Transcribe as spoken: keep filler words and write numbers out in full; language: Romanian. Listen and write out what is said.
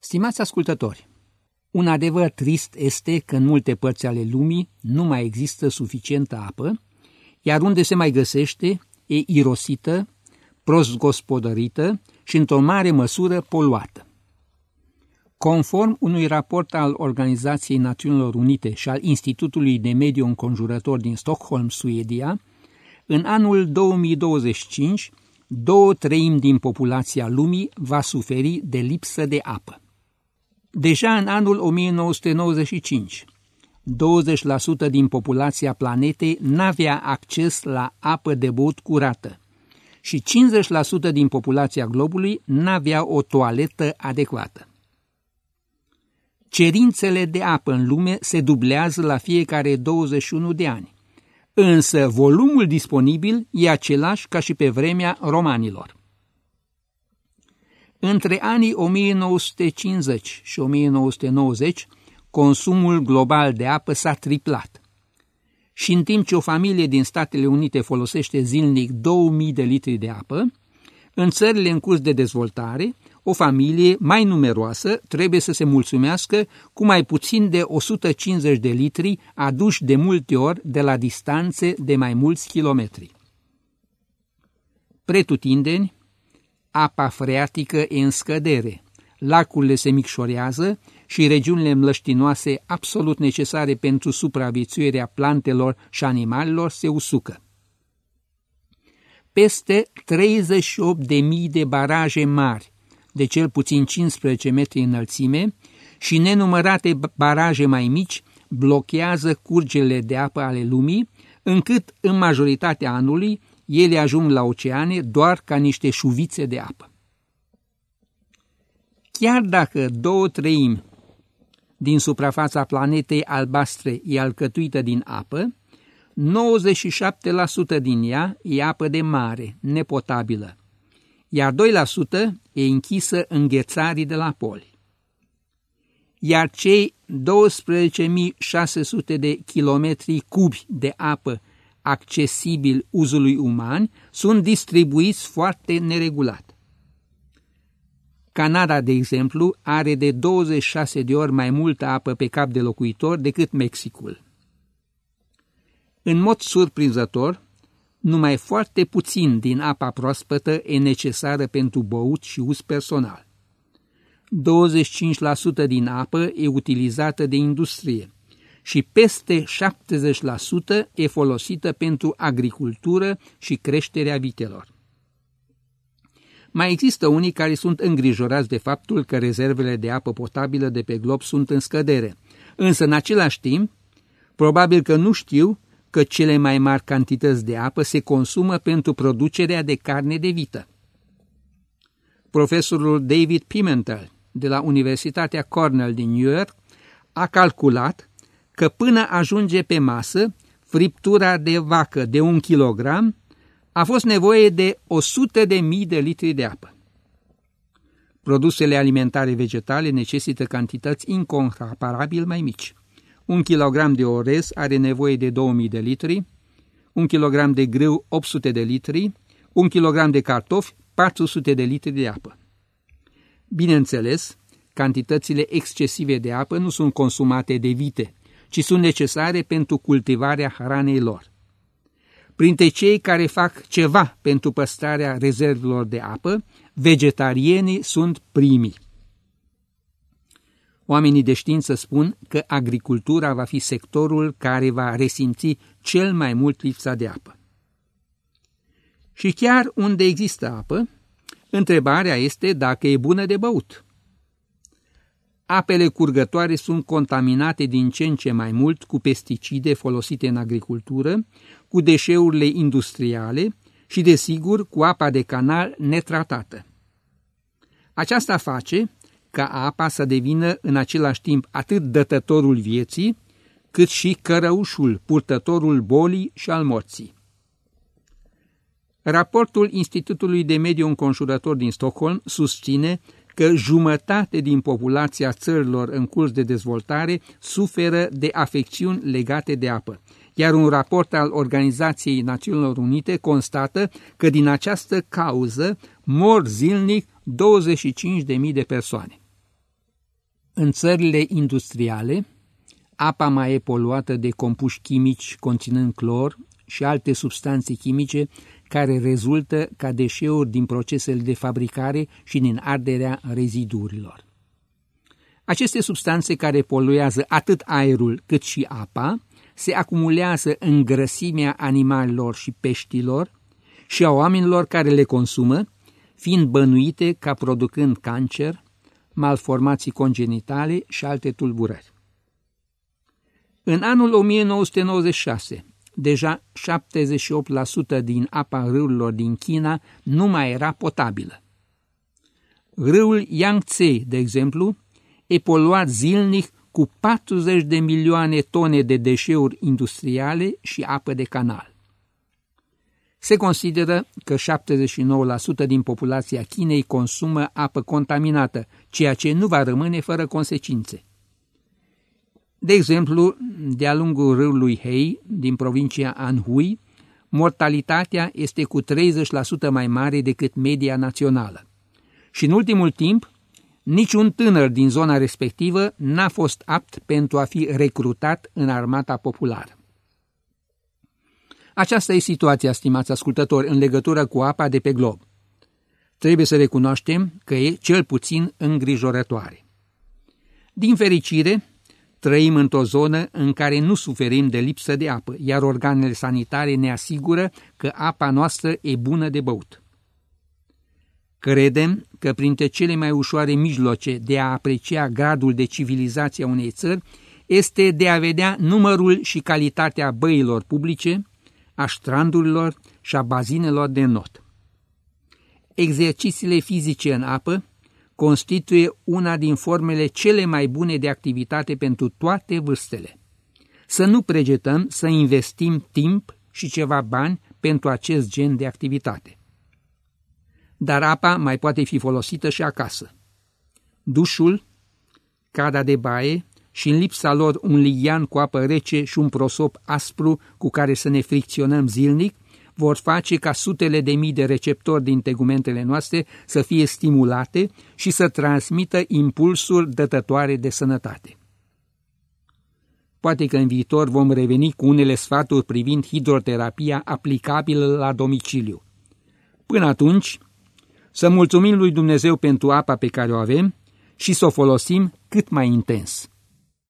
Stimați ascultători, un adevăr trist este că în multe părți ale lumii nu mai există suficientă apă, iar unde se mai găsește, e irosită, prost gospodărită și într-o mare măsură poluată. Conform unui raport al Organizației Națiunilor Unite și al Institutului de Mediu Înconjurător din Stockholm, Suedia, în anul două mii douăzeci și cinci, două treimi din populația lumii va suferi de lipsă de apă. Deja în anul o mie nouă sute nouăzeci și cinci, douăzeci la sută din populația planetei n-avea acces la apă de băut curată și cincizeci la sută din populația globului n-avea o toaletă adecvată. Cerințele de apă în lume se dublează la fiecare douăzeci și unu de ani, însă volumul disponibil e același ca și pe vremea romanilor. Între anii o mie nouă sute cincizeci și o mie nouă sute nouăzeci, consumul global de apă s-a triplat. Și în timp ce o familie din Statele Unite folosește zilnic două mii de litri de apă, în țările în curs de dezvoltare, o familie mai numeroasă trebuie să se mulțumească cu mai puțin de o sută cincizeci de litri aduși de multe ori de la distanțe de mai mulți kilometri. Pretutindeni, apa freatică e în scădere, lacurile se micșorează și regiunile mlăștinoase absolut necesare pentru supraviețuirea plantelor și animalelor se usucă. Peste treizeci și opt de mii de baraje mari, de cel puțin cincisprezece metri înălțime, și nenumărate baraje mai mici blochează curgerile de apă ale lumii, încât în majoritatea anului ele ajung la oceane doar ca niște șuvițe de apă. Chiar dacă două treimi din suprafața planetei albastre e alcătuită din apă, nouăzeci și șapte la sută din ea e apă de mare, nepotabilă, iar doi la sută e închisă în ghețarii de la poli. Iar cei douăsprezece mii șase sute de kilometri cubi de apă accesibil uzului uman sunt distribuiți foarte neregulat. Canada, de exemplu, are de douăzeci și șase de ori mai multă apă pe cap de locuitor decât Mexicul. În mod surprinzător, numai foarte puțin din apa proaspătă e necesară pentru băut și uz personal. douăzeci și cinci la sută din apă e utilizată de industrie și peste șaptezeci la sută e folosită pentru agricultură și creșterea vitelor. Mai există unii care sunt îngrijorați de faptul că rezervele de apă potabilă de pe glob sunt în scădere, însă în același timp, probabil că nu știu că cele mai mari cantități de apă se consumă pentru producerea de carne de vită. Profesorul David Pimentel de la Universitatea Cornell din New York a calculat că până ajunge pe masă friptura de vacă de un kilogram a fost nevoie de o sută de mii de litri de apă. Produsele alimentare vegetale necesită cantități incomparabil mai mici. Un kilogram de orez are nevoie de două mii de litri, un kilogram de grâu opt sute de litri, un kilogram de cartofi patru sute de litri de apă. Bineînțeles, cantitățile excesive de apă nu sunt consumate de vite, ci sunt necesare pentru cultivarea hranei lor. Printre cei care fac ceva pentru păstrarea rezervelor de apă, vegetarienii sunt primii. Oamenii de știință spun că agricultura va fi sectorul care va resimți cel mai mult lipsa de apă. Și chiar unde există apă, întrebarea este dacă e bună de băut. Apele curgătoare sunt contaminate din ce în ce mai mult cu pesticide folosite în agricultură, cu deșeurile industriale și, desigur, cu apa de canal netratată. Aceasta face ca apa să devină în același timp atât dătătorul vieții, cât și cărăușul, purtătorul bolii și al morții. Raportul Institutului de Mediu Înconjurător din Stockholm susține că jumătate din populația țărilor în curs de dezvoltare suferă de afecțiuni legate de apă, iar un raport al Organizației Națiunilor Unite constată că din această cauză mor zilnic douăzeci și cinci de mii de persoane. În țările industriale, apa mai e poluată de compuși chimici conținând clor și alte substanțe chimice care rezultă ca deșeuri din procesele de fabricare și din arderea reziduurilor. Aceste substanțe care poluează atât aerul cât și apa se acumulează în grăsimea animalelor și peștilor și a oamenilor care le consumă, fiind bănuite ca producând cancer, malformații congenitale și alte tulburări. În anul o mie nouă sute nouăzeci și șase, deja șaptezeci și opt la sută din apa râurilor din China nu mai era potabilă. Râul Yangtze, de exemplu, e poluat zilnic cu patruzeci de milioane tone de deșeuri industriale și apă de canal. Se consideră că șaptezeci și nouă la sută din populația Chinei consumă apă contaminată, ceea ce nu va rămâne fără consecințe. De exemplu, de-a lungul râului Hei, din provincia Anhui, mortalitatea este cu treizeci la sută mai mare decât media națională. Și în ultimul timp, niciun tânăr din zona respectivă n-a fost apt pentru a fi recrutat în armata populară. Aceasta e situația, stimați ascultători, în legătură cu apa de pe glob. Trebuie să recunoaștem că e cel puțin îngrijorătoare. Din fericire, trăim într-o zonă în care nu suferim de lipsă de apă, iar organele sanitare ne asigură că apa noastră e bună de băut. Credem că printre cele mai ușoare mijloace de a aprecia gradul de civilizație a unei țări este de a vedea numărul și calitatea băilor publice, a strandurilor și a bazinelor de not. Exercițiile fizice în apă constituie una din formele cele mai bune de activitate pentru toate vârstele. Să nu pregetăm să investim timp și ceva bani pentru acest gen de activitate. Dar apa mai poate fi folosită și acasă. Dușul, cada de baie și în lipsa lor un lighean cu apă rece și un prosop aspru cu care să ne fricționăm zilnic, vor face ca sutele de mii de receptori din tegumentele noastre să fie stimulate și să transmită impulsuri dătătoare de sănătate. Poate că în viitor vom reveni cu unele sfaturi privind hidroterapia aplicabilă la domiciliu. Până atunci, să mulțumim lui Dumnezeu pentru apa pe care o avem și să o folosim cât mai intens.